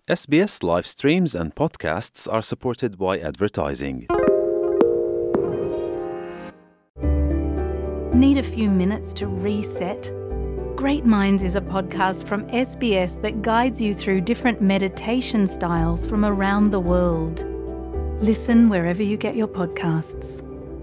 SBS live streams and podcasts are supported by advertising. Need a few minutes to reset? Great Minds is a podcast from SBS that guides you through different meditation styles from around the world. Listen wherever you get your podcasts.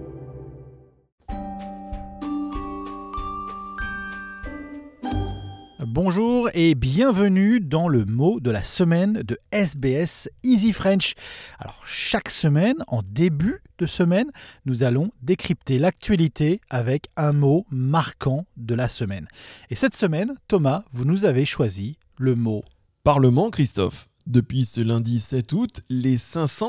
Bonjour et bienvenue dans le mot de la semaine de SBS Easy French. Alors chaque semaine, en début de semaine, nous allons décrypter l'actualité avec un mot marquant de la semaine. Et cette semaine, Thomas, vous nous avez choisi le mot Parlement, Christophe. Depuis ce lundi 7 août, les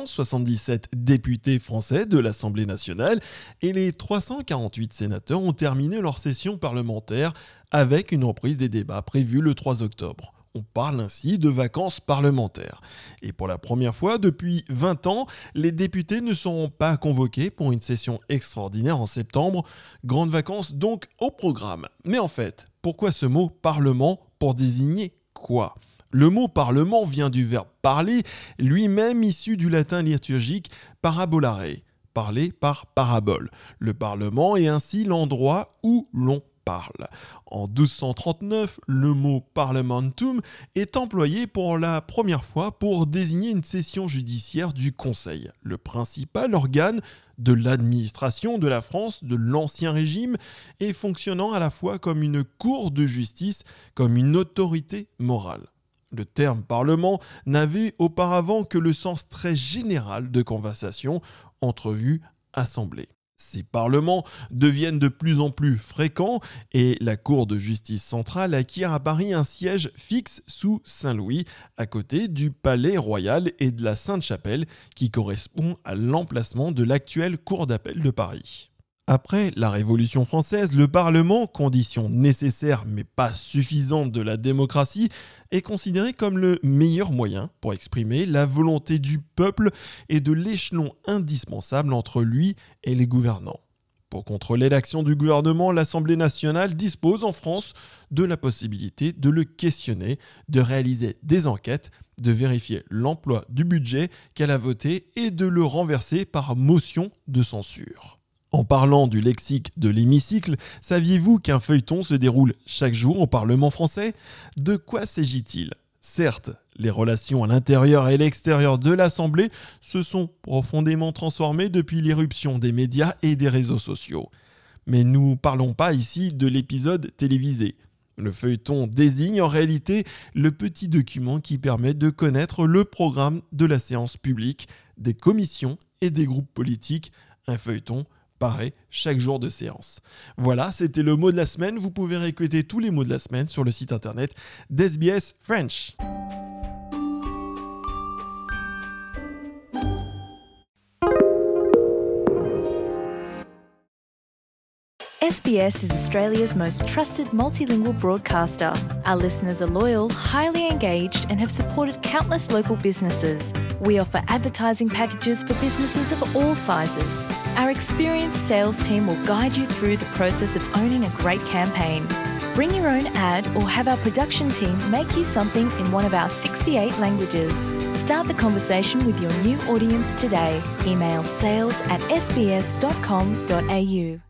577 députés français de l'Assemblée nationale et les 348 sénateurs ont terminé leur session parlementaire avec une reprise des débats prévue le 3 octobre. On parle ainsi de vacances parlementaires. Et pour la première fois depuis 20 ans, les députés ne seront pas convoqués pour une session extraordinaire en septembre. Grandes vacances donc au programme. Mais en fait, pourquoi ce mot « parlement » pour désigner quoi ? Le mot « parlement » vient du verbe « parler », lui-même issu du latin liturgique « parabolare », parler par parabole. Le parlement est ainsi l'endroit où l'on parle. En 1239, le mot « parlementum » est employé pour la première fois pour désigner une session judiciaire du Conseil, le principal organe de l'administration de la France de l'Ancien Régime et fonctionnant à la fois comme une cour de justice, comme une autorité morale. Le terme « parlement » n'avait auparavant que le sens très général de conversation, entrevue, assemblée. Ces parlements deviennent de plus en plus fréquents et la Cour de justice centrale acquiert à Paris un siège fixe sous Saint-Louis, à côté du Palais Royal et de la Sainte-Chapelle, qui correspond à l'emplacement de l'actuelle Cour d'appel de Paris. Après la Révolution française, le Parlement, condition nécessaire mais pas suffisante de la démocratie, est considéré comme le meilleur moyen pour exprimer la volonté du peuple et de l'échelon indispensable entre lui et les gouvernants. Pour contrôler l'action du gouvernement, l'Assemblée nationale dispose en France de la possibilité de le questionner, de réaliser des enquêtes, de vérifier l'emploi du budget qu'elle a voté et de le renverser par motion de censure. En parlant du lexique de l'hémicycle, saviez-vous qu'un feuilleton se déroule chaque jour au Parlement français ? De quoi s'agit-il ? Certes, les relations à l'intérieur et l'extérieur de l'Assemblée se sont profondément transformées depuis l'irruption des médias et des réseaux sociaux. Mais nous ne parlons pas ici de l'épisode télévisé. Le feuilleton désigne en réalité le petit document qui permet de connaître le programme de la séance publique, des commissions et des groupes politiques. Un feuilleton paraît chaque jour de séance. Voilà, c'était le mot de la semaine. Vous pouvez réécouter tous les mots de la semaine sur le site internet d'SBS French. SBS is Australia's most trusted multilingual broadcaster. Our listeners are loyal, highly engaged, and have supported countless local businesses. We offer advertising packages for businesses of all sizes. Our experienced sales team will guide you through the process of owning a great campaign. Bring your own ad or have our production team make you something in one of our 68 languages. Start the conversation with your new audience today. Email sales@sbs.com.au.